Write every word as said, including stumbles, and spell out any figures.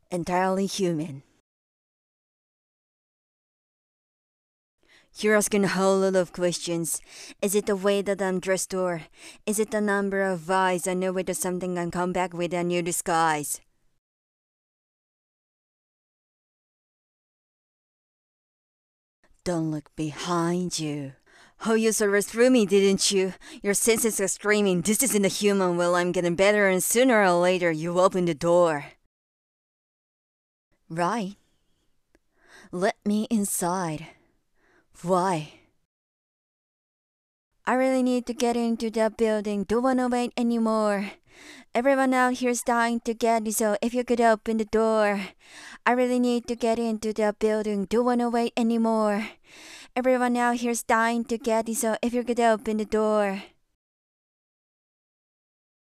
entirely human. You're asking a whole lot of questions. Is it the way that I'm dressed, or is it the number of eyes I know it or something and come back with a new disguise? Don't look behind you. Oh, you saw right through me, didn't you? Your senses are screaming, this isn't a human. Well, I'm getting better, and sooner or later you open the door. Right. Let me inside. Why? I really need to get into that building. Don't wanna wait anymore. Everyone out here's dying to get in, so if you could open the door. I really need to get into that building. Don't wanna wait anymore. Everyone out here's dying to get in, so if you could open the door.